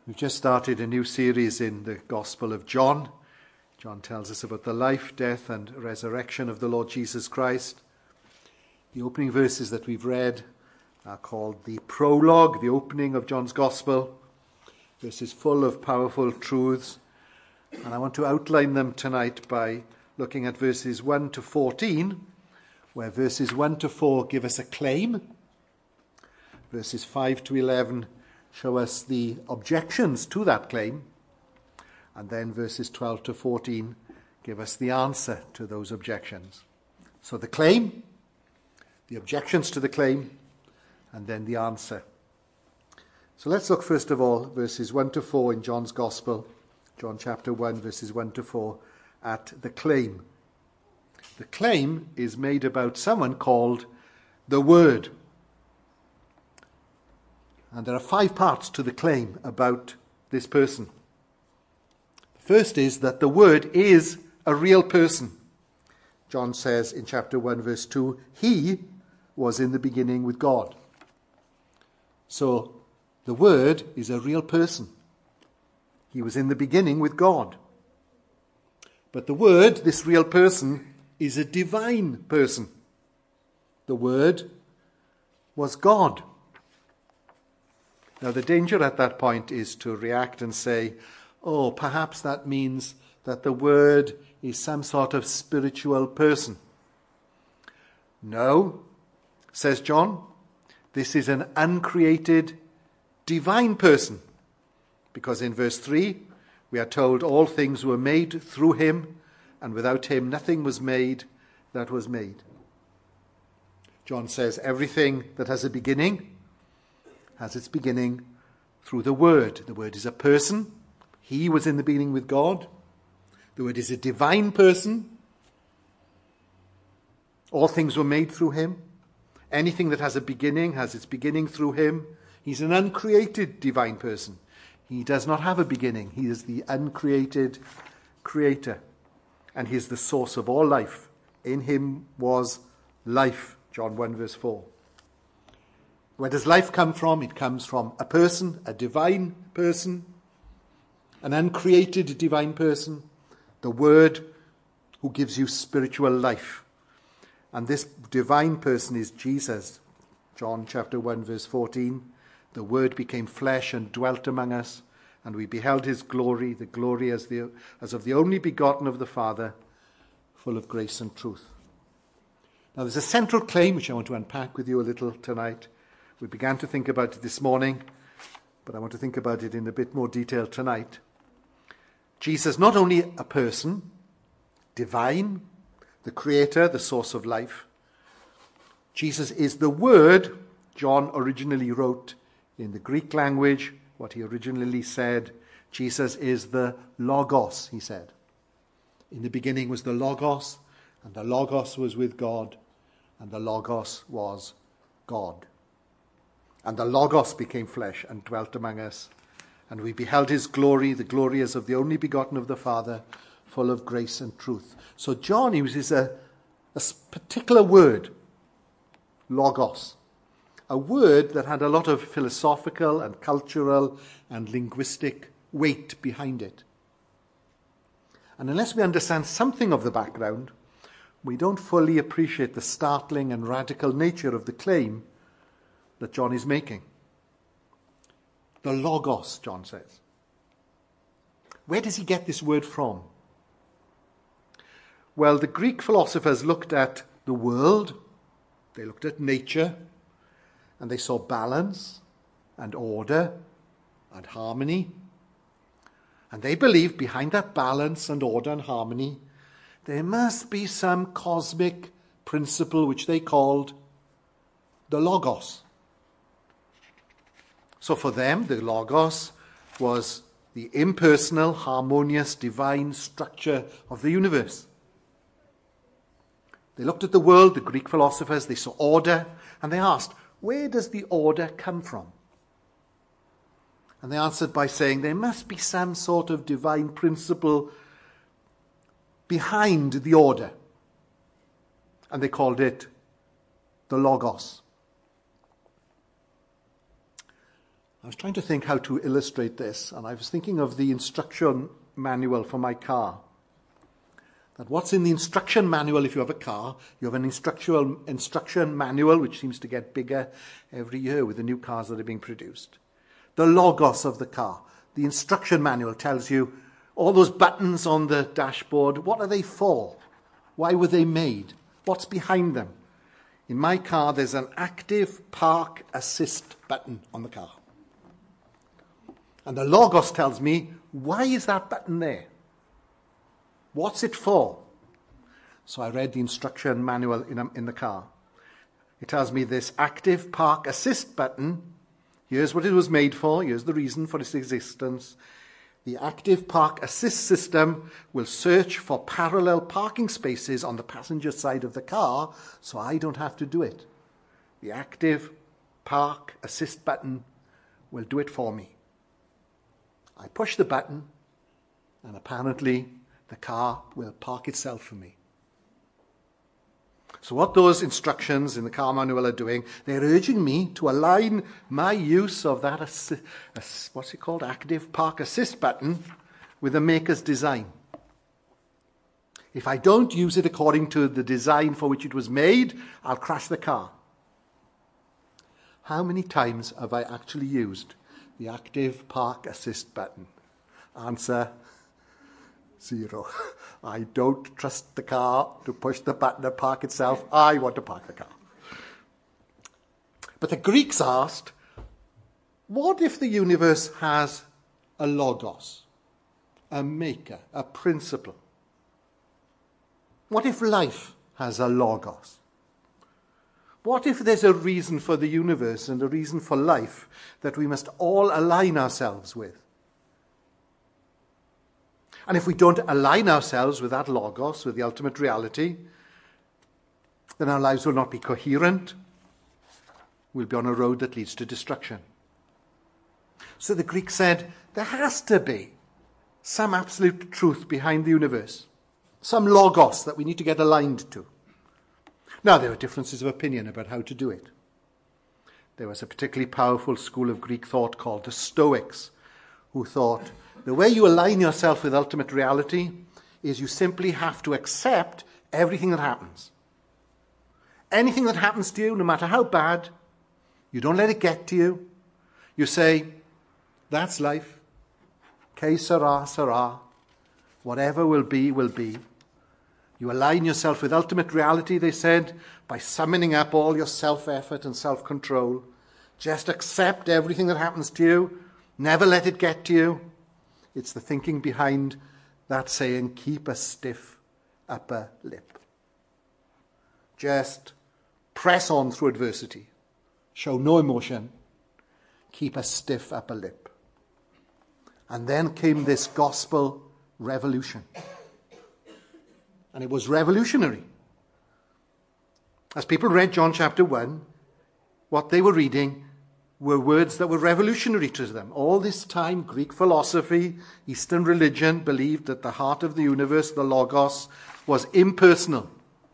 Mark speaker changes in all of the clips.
Speaker 1: We've just started a new series in the Gospel of John. John tells us about the life, death, and resurrection of the Lord Jesus Christ. The opening verses that we've read are called the prologue, the opening of John's Gospel. Verses full of powerful truths. And I want to outline them tonight by looking at verses 1 to 14, where verses 1 to 4 give us a claim. Verses 5 to 11 show us the objections to that claim. And then verses 12 to 14 give us the answer to those objections. So the claim, the objections to the claim, and then the answer. So let's look first of all verses 1 to 4 in John's Gospel, John chapter 1, verses 1 to 4, at the claim. The claim is made about someone called the Word. And there are 5 parts to the claim about this person. The first is that the Word is a real person. John says in chapter 1, verse 2, He was in the beginning with God. So the Word is a real person. He was in the beginning with God. But the Word, this real person, is a divine person. The Word was God. Now, the danger at that point is to react and say, oh, perhaps that means that the Word is some sort of spiritual person. No, says John, this is an uncreated divine person. Because in verse 3, we are told all things were made through him, and without him nothing was made that was made. John says everything that has a beginning has its beginning through the Word. The Word is a person. He was in the beginning with God. The Word is a divine person. All things were made through him. Anything that has a beginning has its beginning through him. He's an uncreated divine person. He does not have a beginning. He is the uncreated creator. And he is the source of all life. In him was life. John 1 verse 4. Where does life come from? It comes from a person, a divine person, an uncreated divine person, the Word who gives you spiritual life. And this divine person is Jesus. John chapter 1 verse 14. The Word became flesh and dwelt among us, and we beheld his glory, the glory as of the only begotten of the Father, full of grace and truth. Now there's a central claim which I want to unpack with you a little tonight. We began to think about it this morning, but I want to think about it in a bit more detail tonight. Jesus, not only a person, divine, the creator, the source of life. Jesus is the Word. John originally wrote in the Greek language what he originally said. Jesus is the Logos, he said. In the beginning was the Logos, and the Logos was with God, and the Logos was God. And the Logos became flesh and dwelt among us. And we beheld his glory, the glory as of the only begotten of the Father, full of grace and truth. So John uses a particular word, Logos. A word that had a lot of philosophical and cultural and linguistic weight behind it. And unless we understand something of the background, we don't fully appreciate the startling and radical nature of the claim that John is making. The Logos, John says. Where does he get this word from? Well, the Greek philosophers looked at the world, they looked at nature, and they saw balance and order and harmony. And they believed behind that balance and order and harmony, there must be some cosmic principle which they called the Logos. So for them, the Logos was the impersonal, harmonious, divine structure of the universe. They looked at the world, the Greek philosophers, they saw order, and they asked, where does the order come from? And they answered by saying there must be some sort of divine principle behind the order. And they called it the Logos. I was trying to think how to illustrate this, and I was thinking of the instruction manual for my car. That what's in the instruction manual, if you have a car, you have an instruction manual which seems to get bigger every year with the new cars that are being produced. The logos of the car, the instruction manual tells you all those buttons on the dashboard, what are they for? Why were they made? What's behind them? In my car, there's an active park assist button on the car. And the logos tells me, why is that button there? What's it for? So I read the instruction manual in the car. It tells me this active park assist button, here's what it was made for, here's the reason for its existence. The active park assist system will search for parallel parking spaces on the passenger side of the car, so I don't have to do it. The active park assist button will do it for me. I push the button, and apparently the car will park itself for me. So what those instructions in the car manual are doing, they're urging me to align my use of that, active park assist button with the maker's design. If I don't use it according to the design for which it was made, I'll crash the car. How many times have I actually used the active park assist button? Answer, 0. I don't trust the car to push the button to park itself. I want to park the car. But the Greeks asked, what if the universe has a logos, a maker, a principle? What if life has a logos? What if there's a reason for the universe and a reason for life that we must all align ourselves with? And if we don't align ourselves with that logos, with the ultimate reality, then our lives will not be coherent. We'll be on a road that leads to destruction. So the Greeks said, there has to be some absolute truth behind the universe, some logos that we need to get aligned to. Now, there are differences of opinion about how to do it. There was a particularly powerful school of Greek thought called the Stoics, who thought the way you align yourself with ultimate reality is you simply have to accept everything that happens. Anything that happens to you, no matter how bad, you don't let it get to you. You say, that's life. Que sera, sera. Whatever will be, will be. You align yourself with ultimate reality, they said, by summoning up all your self-effort and self-control. Just accept everything that happens to you. Never let it get to you. It's the thinking behind that saying, keep a stiff upper lip. Just press on through adversity. Show no emotion. Keep a stiff upper lip. And then came this gospel revolution. And it was revolutionary. As people read John chapter 1, what they were reading were words that were revolutionary to them. All this time, Greek philosophy, Eastern religion, believed that the heart of the universe, the logos, was impersonal.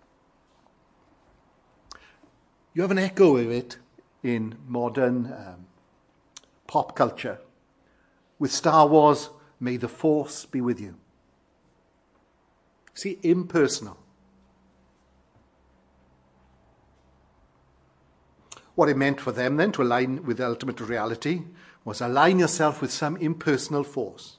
Speaker 1: You have an echo of it in modern pop culture. With Star Wars, may the Force be with you. See, impersonal. What it meant for them then to align with the ultimate reality was align yourself with some impersonal force.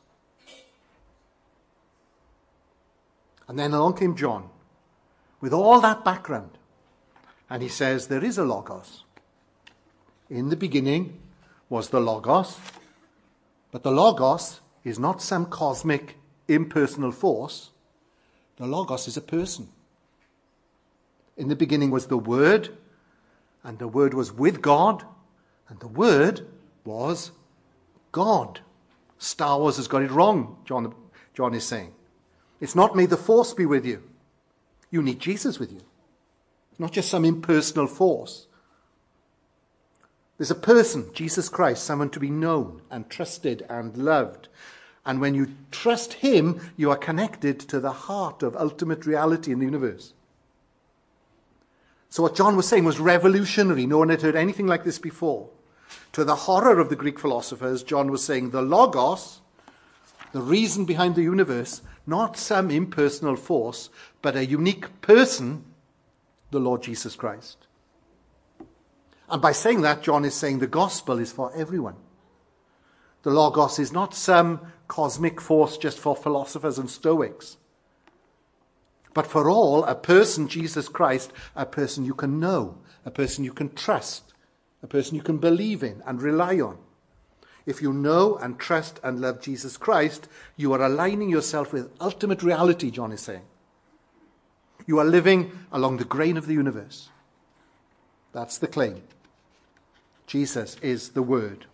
Speaker 1: And then along came John with all that background. And he says there is a logos. In the beginning was the logos. But the logos is not some cosmic impersonal force. The logos is a person. In the beginning was the Word, and the Word was with God, and the Word was God. Star Wars has got it wrong, John is saying. It's not may the Force be with you. You need Jesus with you. It's not just some impersonal force. There's a person, Jesus Christ, someone to be known and trusted and loved. And when you trust him, you are connected to the heart of ultimate reality in the universe. So what John was saying was revolutionary. No one had heard anything like this before. To the horror of the Greek philosophers, John was saying the Logos, the reason behind the universe, not some impersonal force, but a unique person, the Lord Jesus Christ. And by saying that, John is saying the gospel is for everyone. The Logos is not some cosmic force just for philosophers and Stoics, but for all, a person, Jesus Christ, a person you can know, a person you can trust, a person you can believe in and rely on. If you know and trust and love Jesus Christ, you are aligning yourself with ultimate reality, John is saying. You are living along the grain of the universe. That's the claim. Jesus is the Word.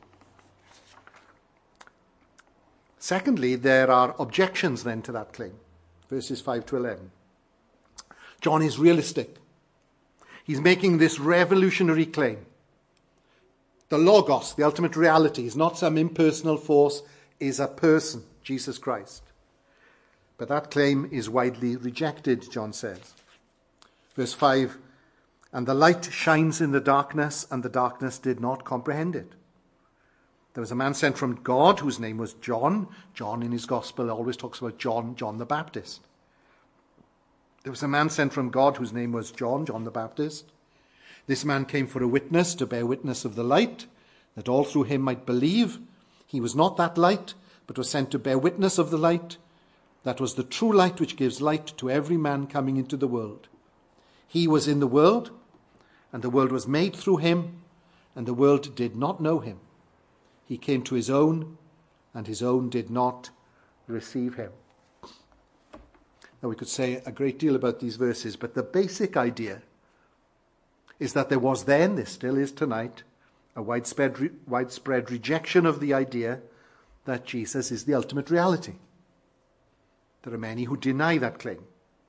Speaker 1: Secondly, there are objections then to that claim. Verses 5 to 11. John is realistic. He's making this revolutionary claim. The Logos, the ultimate reality, is not some impersonal force, is a person, Jesus Christ. But that claim is widely rejected, John says. Verse 5, and the light shines in the darkness, and the darkness did not comprehend it. There was a man sent from God whose name was John. John in his gospel always talks about John the Baptist. There was a man sent from God whose name was John the Baptist. This man came for a witness, to bear witness of the light, that all through him might believe. He was not that light, but was sent to bear witness of the light. That was the true light which gives light to every man coming into the world. He was in the world, and the world was made through him, and the world did not know him. He came to his own, and his own did not receive him. Now, we could say a great deal about these verses, but the basic idea is that there was then, there still is tonight, a widespread rejection of the idea that Jesus is the ultimate reality. There are many who deny that claim.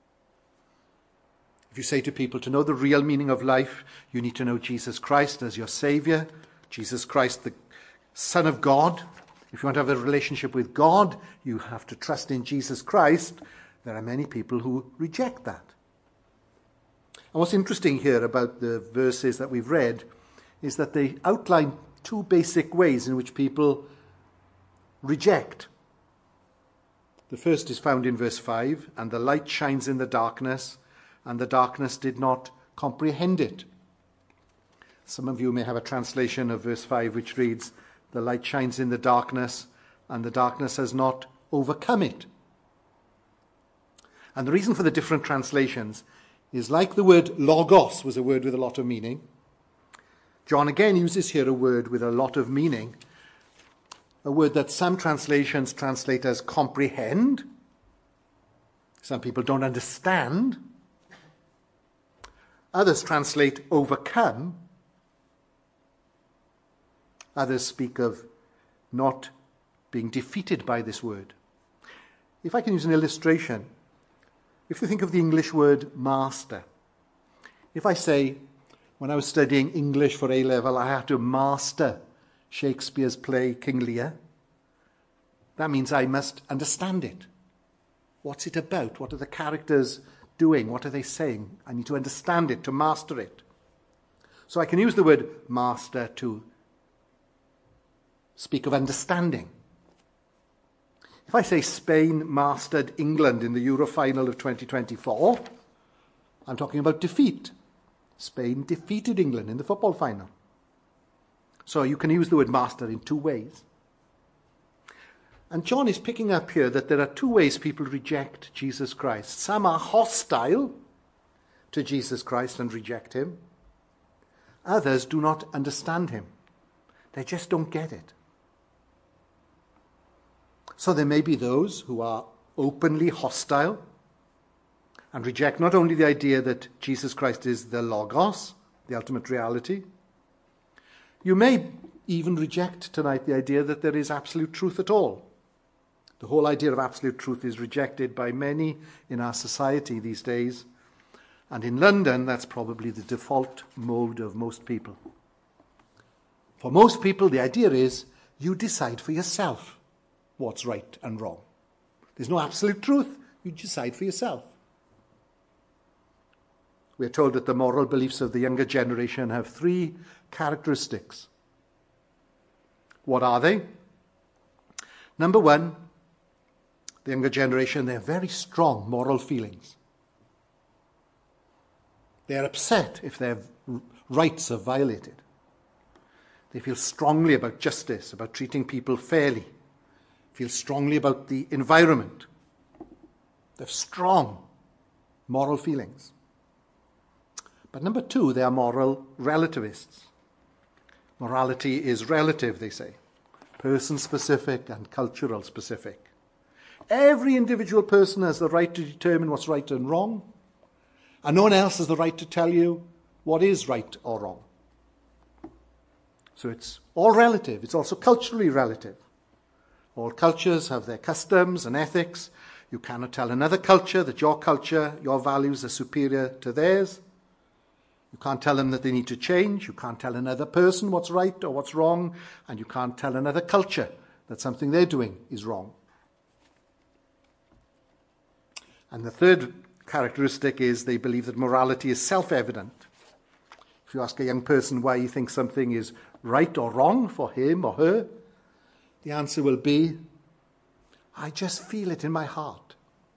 Speaker 1: If you say to people, to know the real meaning of life, you need to know Jesus Christ as your Savior, Jesus Christ, the Son of God. If you want to have a relationship with God, you have to trust in Jesus Christ. There are many people who reject that. And what's interesting here about the verses that we've read is that they outline two basic ways in which people reject. The first is found in verse 5, and the light shines in the darkness, and the darkness did not comprehend it. Some of you may have a translation of verse 5 which reads, the light shines in the darkness, and the darkness has not overcome it. And the reason for the different translations is, like the word logos was a word with a lot of meaning, John again uses here a word with a lot of meaning, a word that some translations translate as comprehend. Some people don't understand. Others translate overcome. Others speak of not being defeated by this word. If I can use an illustration, if you think of the English word master, if I say, when I was studying English for A-level, I had to master Shakespeare's play King Lear, that means I must understand it. What's it about? What are the characters doing? What are they saying? I need to understand it, to master it. So I can use the word master to speak of understanding. If I say Spain mastered England in the Euro final of 2024, I'm talking about defeat. Spain defeated England in the football final. So you can use the word master in two ways. And John is picking up here that there are two ways people reject Jesus Christ. Some are hostile to Jesus Christ and reject him. Others do not understand him. They just don't get it. So there may be those who are openly hostile and reject not only the idea that Jesus Christ is the Logos, the ultimate reality. You may even reject tonight the idea that there is absolute truth at all. The whole idea of absolute truth is rejected by many in our society these days. And in London, that's probably the default mode of most people. For most people, the idea is you decide for yourself what's right and wrong. There's no absolute truth. You decide for yourself. We're told that the moral beliefs of the younger generation have three characteristics. What are they? Number one, the younger generation, they have very strong moral feelings. They are upset if their rights are violated. They feel strongly about justice, about treating people fairly. Feel strongly about the environment. They have strong moral feelings. But number two, they are moral relativists. Morality is relative, they say. Person-specific and cultural-specific. Every individual person has the right to determine what's right and wrong, and no one else has the right to tell you what is right or wrong. So it's all relative. It's also culturally relative. All cultures have their customs and ethics. You cannot tell another culture that your culture, your values are superior to theirs. You can't tell them that they need to change. You can't tell another person what's right or what's wrong. And you can't tell another culture that something they're doing is wrong. And the third characteristic is they believe that morality is self-evident. If you ask a young person why he thinks something is right or wrong for him or her, the answer will be, I just feel it in my heart.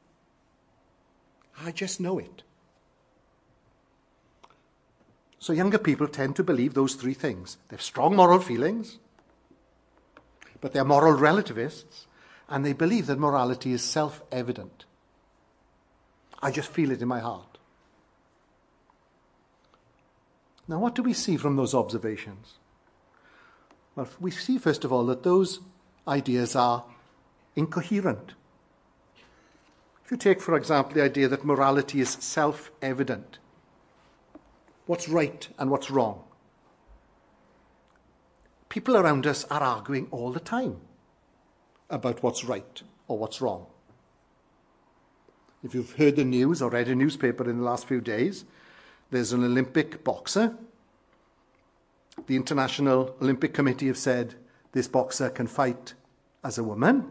Speaker 1: I just know it. So younger people tend to believe those three things. They have strong moral feelings, but they're moral relativists, and they believe that morality is self-evident. I just feel it in my heart. Now, what do we see from those observations? Well, we see, first of all, that those ideas are incoherent. If you take, for example, the idea that morality is self-evident, what's right and what's wrong? People around us are arguing all the time about what's right or what's wrong. If you've heard the news or read a newspaper in the last few days, there's an Olympic boxer. The International Olympic Committee have said this boxer can fight as a woman.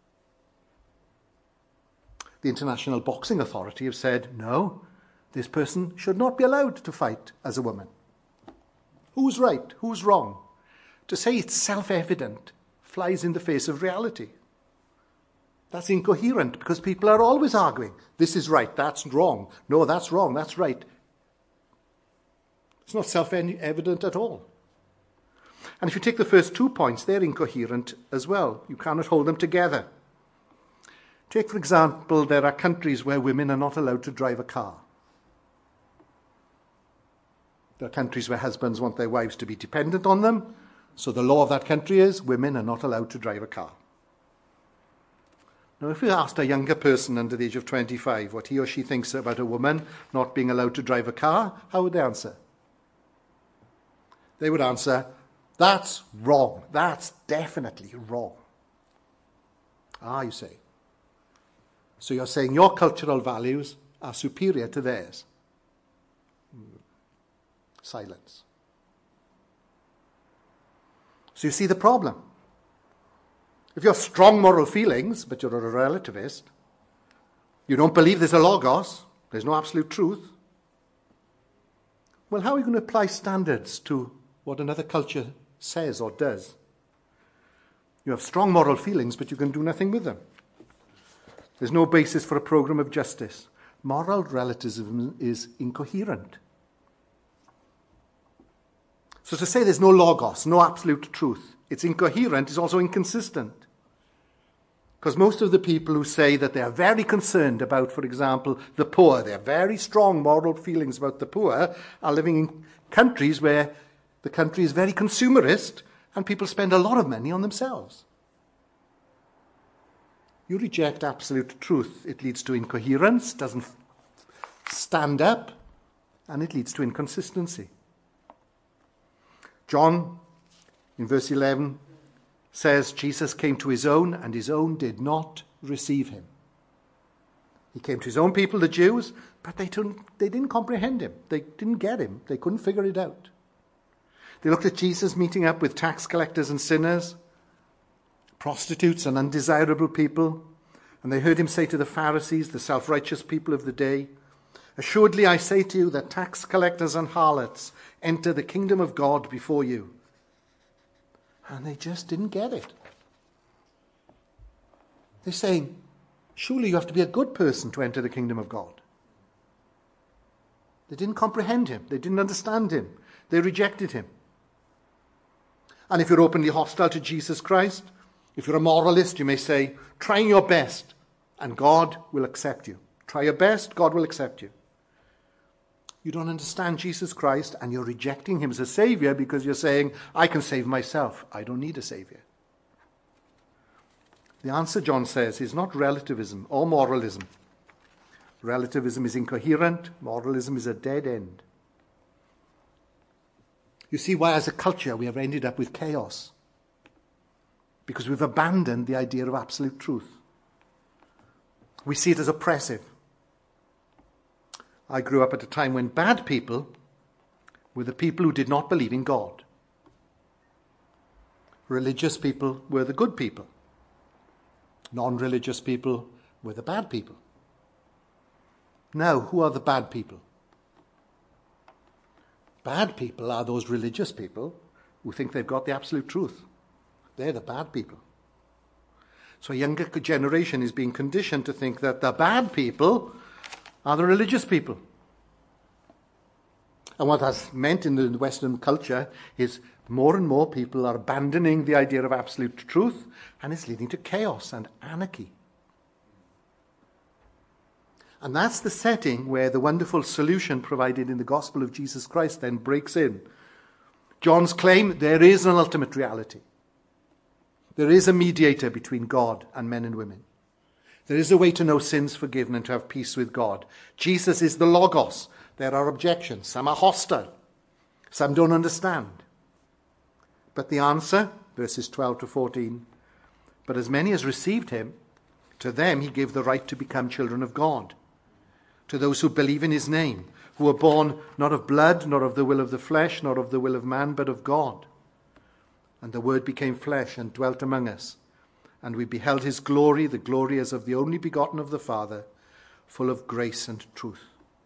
Speaker 1: The International Boxing Authority have said, no, this person should not be allowed to fight as a woman. Who's right? Who's wrong? To say it's self-evident flies in the face of reality. That's incoherent because people are always arguing. This is right, that's wrong. No, that's wrong, that's right. It's not self-evident at all. And if you take the first 2 points, they're incoherent as well. You cannot hold them together. Take, for example, there are countries where women are not allowed to drive a car. There are countries where husbands want their wives to be dependent on them, so the law of that country is women are not allowed to drive a car. Now, if we asked a younger person under the age of 25 what he or she thinks about a woman not being allowed to drive a car, how would they answer? They would answer, that's wrong. That's definitely wrong. Ah, you say. So you're saying your cultural values are superior to theirs. Silence. So you see the problem. If you have strong moral feelings, but you're a relativist, you don't believe there's a logos, there's no absolute truth, well, how are you going to apply standards to what another culture says or does? You have strong moral feelings, but you can do nothing with them. There's no basis for a program of justice. Moral relativism is incoherent. So to say there's no logos, no absolute truth, it's incoherent, it's also inconsistent. Because most of the people who say that they are very concerned about, for example, the poor, they have very strong moral feelings about the poor, are living in countries where the country is very consumerist and people spend a lot of money on themselves. You reject absolute truth. It leads to incoherence, doesn't stand up, and it leads to inconsistency. John, in verse 11, says Jesus came to his own, and his own did not receive him. He came to his own people, the Jews, but they didn't comprehend him. They didn't get him. They couldn't figure it out. They looked at Jesus meeting up with tax collectors and sinners, prostitutes and undesirable people, and they heard him say to the Pharisees, the self-righteous people of the day, assuredly I say to you that tax collectors and harlots enter the kingdom of God before you. And they just didn't get it. They're saying, surely you have to be a good person to enter the kingdom of God. They didn't comprehend him. They didn't understand him. They rejected him. And if you're openly hostile to Jesus Christ, if you're a moralist, you may say, try your best and God will accept you. Try your best, God will accept you. You don't understand Jesus Christ and you're rejecting him as a savior because you're saying, I can save myself. I don't need a savior. The answer, John says, is not relativism or moralism. Relativism is incoherent. Moralism is a dead end. You see why, as a culture, we have ended up with chaos. Because we've abandoned the idea of absolute truth. We see it as oppressive. I grew up at a time when bad people were the people who did not believe in God. Religious people were the good people. Non-religious people were the bad people. Now, who are the bad people? Bad people are those religious people who think they've got the absolute truth. They're the bad people. So a younger generation is being conditioned to think that the bad people are the religious people. And what that's meant in the Western culture is more and more people are abandoning the idea of absolute truth, and it's leading to chaos and anarchy. And that's the setting where the wonderful solution provided in the gospel of Jesus Christ then breaks in. John's claim, there is an ultimate reality. There is a mediator between God and men and women. There is a way to know sins forgiven and to have peace with God. Jesus is the Logos. There are objections. Some are hostile. Some don't understand. But the answer, verses 12 to 14, but as many as received him, to them he gave the right to become children of God. To those who believe in his name, who were born not of blood, nor of the will of the flesh, nor of the will of man, but of God. And the word became flesh and dwelt among us. And we beheld his glory, the glory as of the only begotten of the Father, full of grace and truth.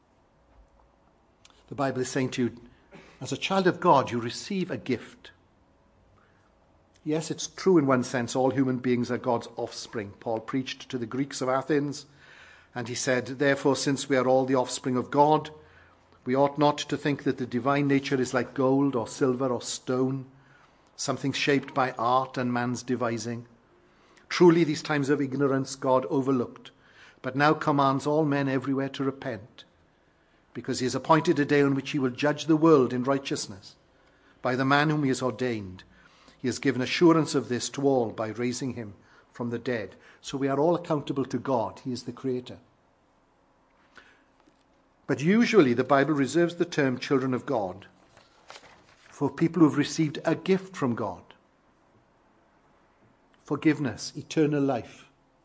Speaker 1: The Bible is saying to you, as a child of God, you receive a gift. Yes, it's true in one sense, all human beings are God's offspring. Paul preached to the Greeks of Athens, and he said, therefore, since we are all the offspring of God, we ought not to think that the divine nature is like gold or silver or stone, something shaped by art and man's devising. Truly, these times of ignorance God overlooked, but now commands all men everywhere to repent, because he has appointed a day on which he will judge the world in righteousness by the man whom he has ordained. He has given assurance of this to all by raising him from the dead. So we are all accountable to God. He is the creator. But usually the Bible reserves the term children of God for people who have received a gift from God. Forgiveness, eternal life,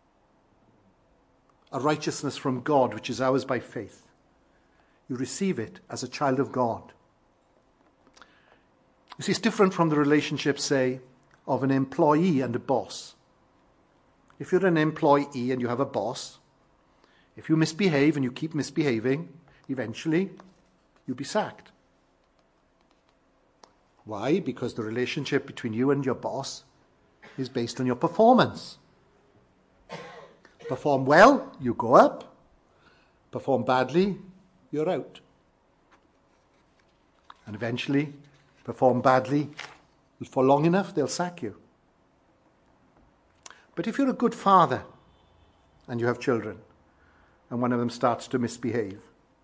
Speaker 1: a righteousness from God which is ours by faith. You receive it as a child of God. You see, it's different from the relationship, say, of an employee and a boss. If you're an employee and you have a boss, if you misbehave and you keep misbehaving, eventually you'll be sacked. Why? Because the relationship between you and your boss is based on your performance. Perform well, you go up. Perform badly, you're out. And eventually, perform badly, for long enough, they'll sack you. But if you're a good father and you have children, and one of them starts to misbehave,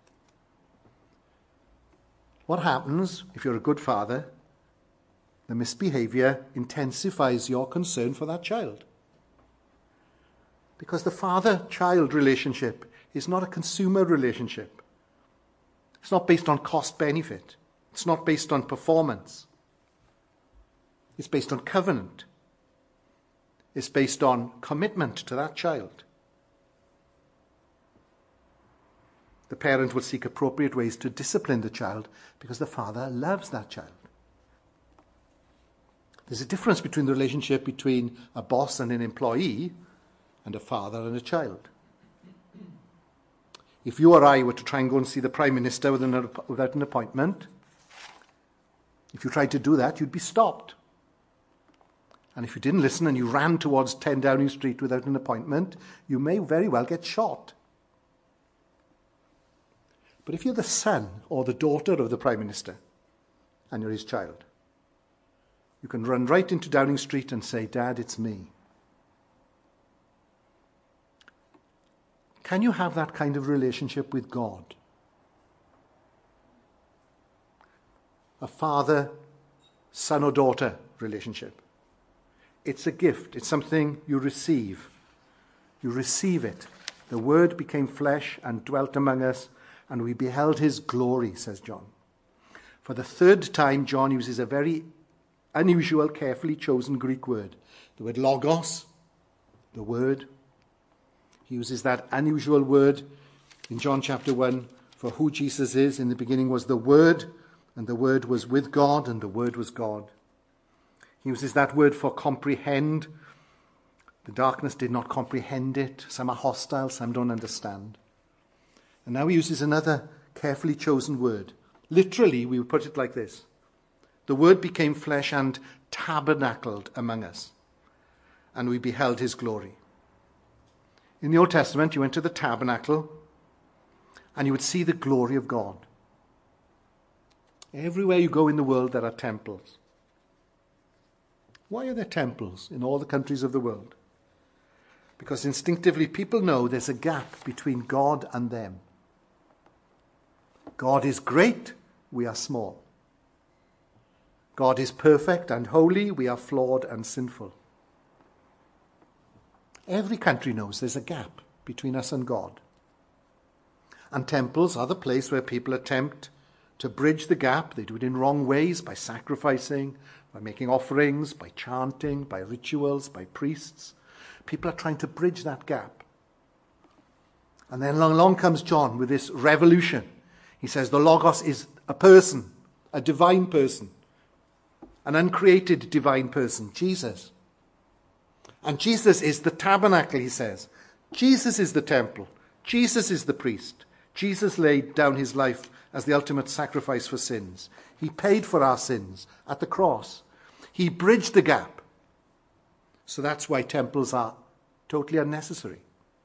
Speaker 1: what happens if you're a good father? The misbehavior intensifies your concern for that child. Because the father-child relationship is not a consumer relationship. It's not based on cost-benefit. It's not based on performance. It's based on covenant. It's based on commitment to that child. The parent will seek appropriate ways to discipline the child because the father loves that child. There's a difference between the relationship between a boss and an employee and a father and a child. If you or I were to try and go and see the Prime Minister without an appointment, if you tried to do that, you'd be stopped. And if you didn't listen and you ran towards 10 Downing Street without an appointment, you may very well get shot. But if you're the son or the daughter of the Prime Minister and you're his child, you can run right into Downing Street and say, "Dad, it's me." Can you have that kind of relationship with God? A father, son or daughter relationship. It's a gift. It's something you receive. You receive it. The Word became flesh and dwelt among us, and we beheld his glory, says John. For the third time, John uses a very unusual, carefully chosen Greek word. The word logos, the Word. He uses that unusual word in John chapter 1 for who Jesus is. In the beginning was the Word, and the Word was with God, and the Word was God. He uses that word for comprehend. The darkness did not comprehend it. Some are hostile, some don't understand. And now he uses another carefully chosen word. Literally, we would put it like this. The Word became flesh and tabernacled among us, and we beheld his glory. In the Old Testament, you went to the tabernacle, and you would see the glory of God. Everywhere you go in the world, there are temples. Why are there temples in all the countries of the world? Because instinctively people know there's a gap between God and them. God is great, we are small. God is perfect and holy, we are flawed and sinful. Every country knows there's a gap between us and God. And temples are the place where people attempt to bridge the gap. They do it in wrong ways, by sacrificing, by making offerings, by chanting, by rituals, by priests. People are trying to bridge that gap. And then along comes John with this revolution. He says the Logos is a person, a divine person, an uncreated divine person, Jesus. And Jesus is the tabernacle, he says. Jesus is the temple. Jesus is the priest. Jesus laid down his life as the ultimate sacrifice for sins. He paid for our sins at the cross. He bridged the gap. So that's why temples are totally unnecessary.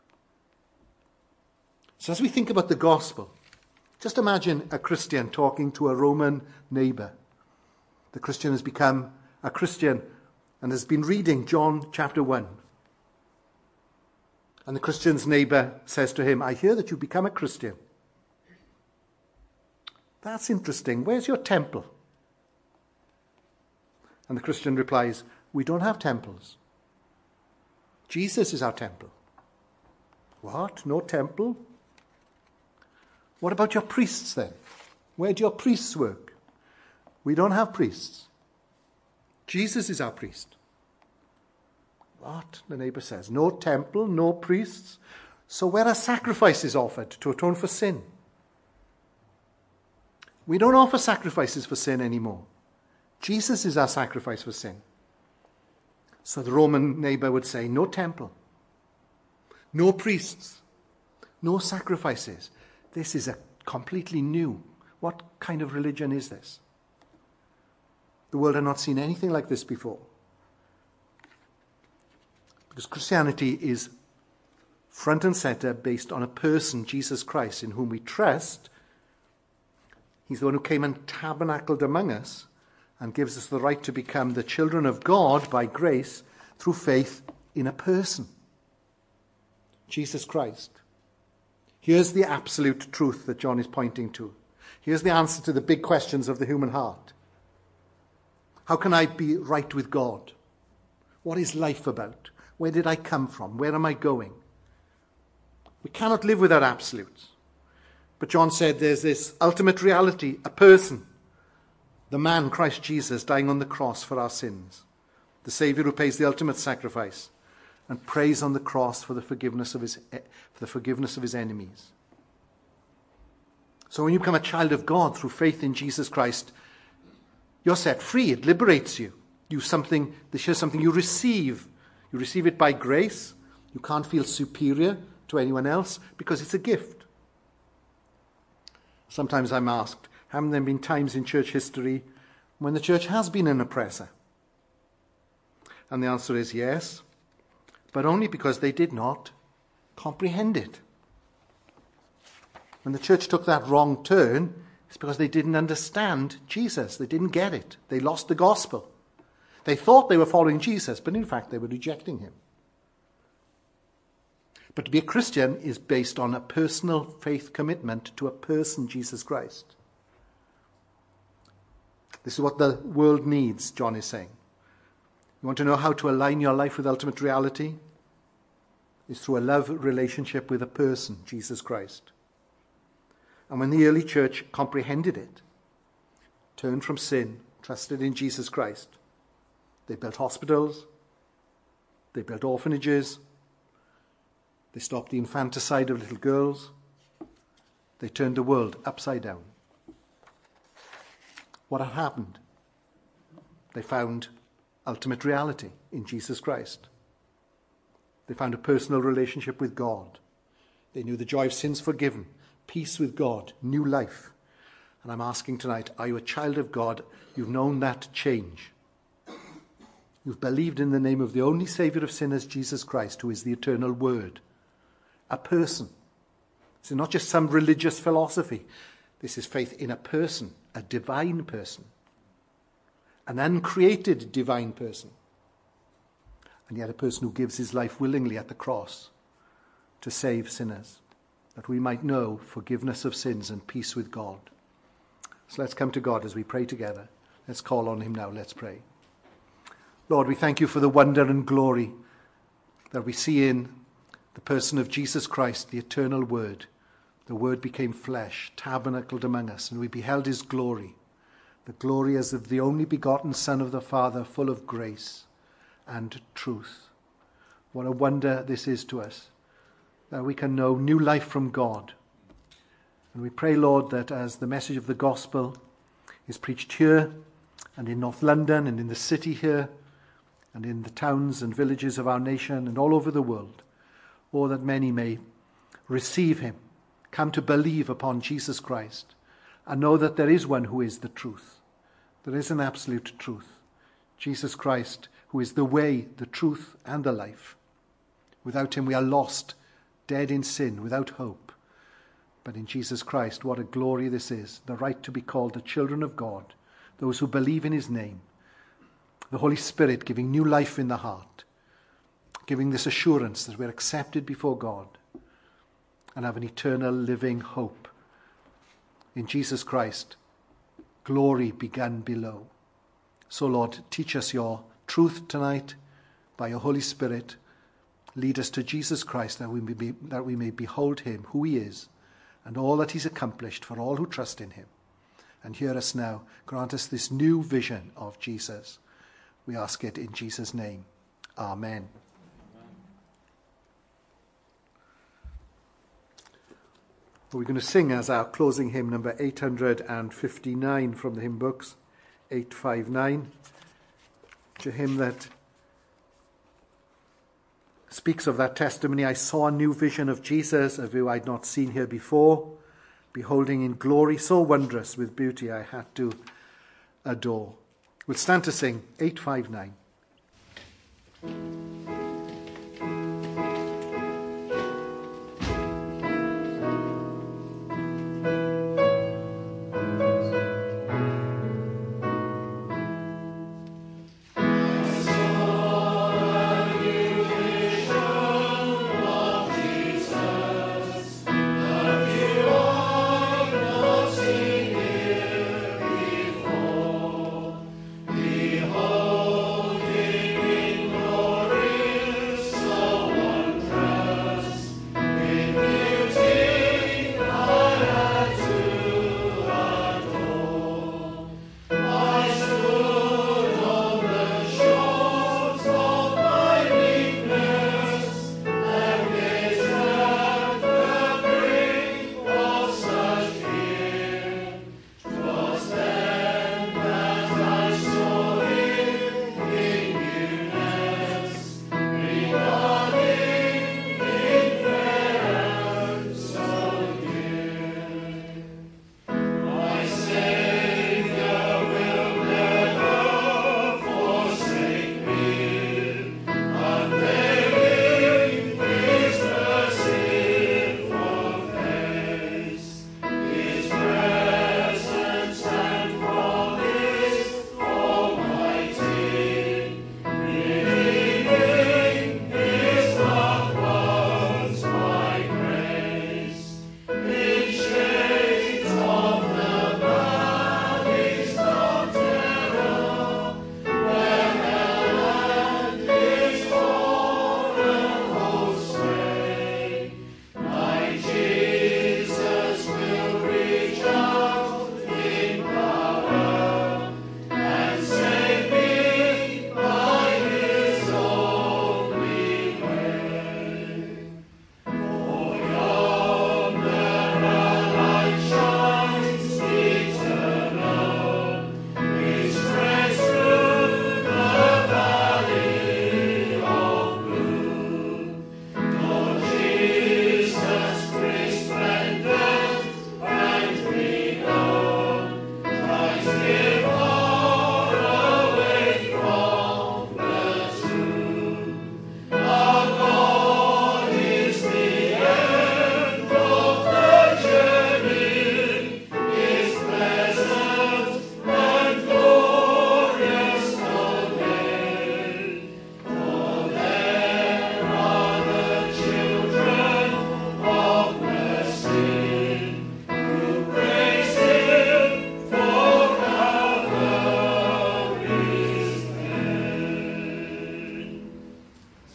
Speaker 1: So as we think about the gospel, just imagine a Christian talking to a Roman neighbor. The Christian has become a Christian and has been reading John chapter 1. And the Christian's neighbor says to him, "I hear that you've become a Christian. That's interesting. Where's your temple?" And the Christian replies, "We don't have temples. Jesus is our temple." "What? No temple? What about your priests then? Where do your priests work?" "We don't have priests. Jesus is our priest." "What?" the neighbor says. "No temple, no priests. So where are sacrifices offered to atone for sin?" "We don't offer sacrifices for sin anymore. Jesus is our sacrifice for sin." So the Roman neighbor would say, "No temple, no priests, no sacrifices. This is a completely new. What kind of religion is this? The world had not seen anything like this before." Because Christianity is front and center based on a person, Jesus Christ, in whom we trust. He's the one who came and tabernacled among us and gives us the right to become the children of God by grace through faith in a person, Jesus Christ. Here's the absolute truth that John is pointing to. Here's the answer to the big questions of the human heart. How can I be right with God? What is life about? Where did I come from? Where am I going? We cannot live without absolutes. But John said there's this ultimate reality, a person, the man, Christ Jesus, dying on the cross for our sins, the Savior who pays the ultimate sacrifice and prays on the cross for the forgiveness of his enemies. So when you become a child of God through faith in Jesus Christ, you're set free. It liberates you. Here's something you receive. You receive it by grace. You can't feel superior to anyone else because it's a gift. Sometimes I'm asked, haven't there been times in church history when the church has been an oppressor? And the answer is yes, but only because they did not comprehend it. When the church took that wrong turn, it's because they didn't understand Jesus. They didn't get it. They lost the gospel. They thought they were following Jesus, but in fact they were rejecting him. But to be a Christian is based on a personal faith commitment to a person, Jesus Christ. This is what the world needs, John is saying. You want to know how to align your life with ultimate reality? It's through a love relationship with a person, Jesus Christ. And when the early church comprehended it, turned from sin, trusted in Jesus Christ, they built hospitals, they built orphanages, they stopped the infanticide of little girls, they turned the world upside down. What had happened? They found ultimate reality in Jesus Christ. They found a personal relationship with God. They knew the joy of sins forgiven, peace with God, new life. And I'm asking tonight, are you a child of God? You've known that change. You've believed in the name of the only Saviour of sinners, Jesus Christ, who is the eternal Word. A person. This is not just some religious philosophy. This is faith in a person, a divine person. An uncreated divine person. And yet a person who gives his life willingly at the cross to save sinners, that we might know forgiveness of sins and peace with God. So let's come to God as we pray together. Let's call on him now. Let's pray. Lord, we thank you for the wonder and glory that we see in the person of Jesus Christ, the eternal Word. The Word became flesh, tabernacled among us, and we beheld his glory. The glory as of the only begotten Son of the Father, full of grace and truth. What a wonder this is to us, that we can know new life from God. And we pray, Lord, that as the message of the gospel is preached here and in North London and in the city here and in the towns and villages of our nation and all over the world, or that many may receive him, come to believe upon Jesus Christ, and know that there is one who is the truth. There is an absolute truth. Jesus Christ, who is the way, the truth, and the life. Without him we are lost, dead in sin, without hope. But in Jesus Christ, what a glory this is, the right to be called the children of God, those who believe in his name, the Holy Spirit giving new life in the heart, giving this assurance that we're accepted before God and have an eternal living hope. In Jesus Christ, glory begun below. So Lord, teach us your truth tonight by your Holy Spirit. Lead us to Jesus Christ that we may behold him, who he is, and all that he's accomplished for all who trust in him. And hear us now. Grant us this new vision of Jesus. We ask it in Jesus' name. Amen. We're going to sing as our closing hymn, number 859 from the hymn books, 859. It's a hymn that speaks of that testimony. I saw a new vision of Jesus, a view I'd not seen here before, beholding in glory so wondrous with beauty I had to adore. We'll stand to sing 859.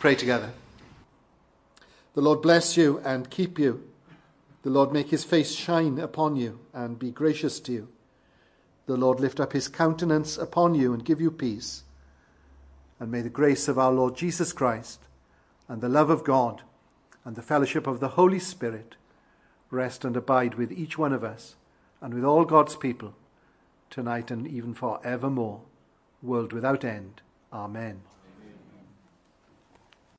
Speaker 1: pray together. The Lord bless you and keep you. The Lord make his face shine upon you and be gracious to you. The Lord lift up his countenance upon you and give you peace. And may the grace of our Lord Jesus Christ and the love of God and the fellowship of the Holy Spirit rest and abide with each one of us and with all God's people, tonight and even for evermore, world without end. Amen.